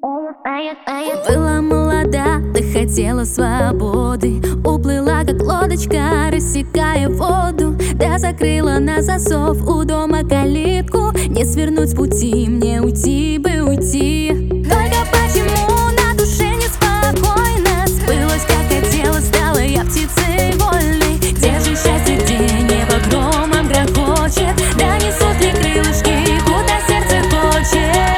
Была молода, ты хотела свободы, уплыла как лодочка, рассекая воду. Да закрыла на засов у дома калитку. Не свернуть с пути, мне уйти бы уйти. Только почему на душе неспокойно? Сбылось, как хотела, стала я птицей вольной. Где же счастье, где небо громом грохочет? Да несут ли крылышки, куда сердце хочет?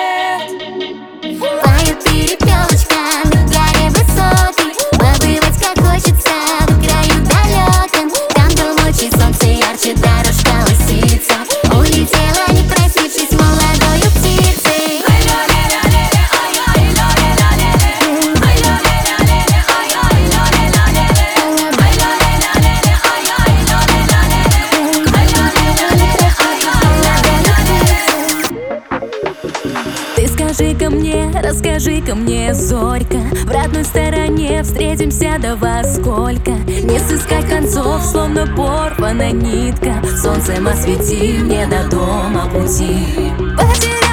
Скажи-ка мне, расскажи-ка мне, зорька, в родной стороне встретимся до во сколько? Не сыскать концов, словно порвана нитка. Солнцем освети мне до дома пути.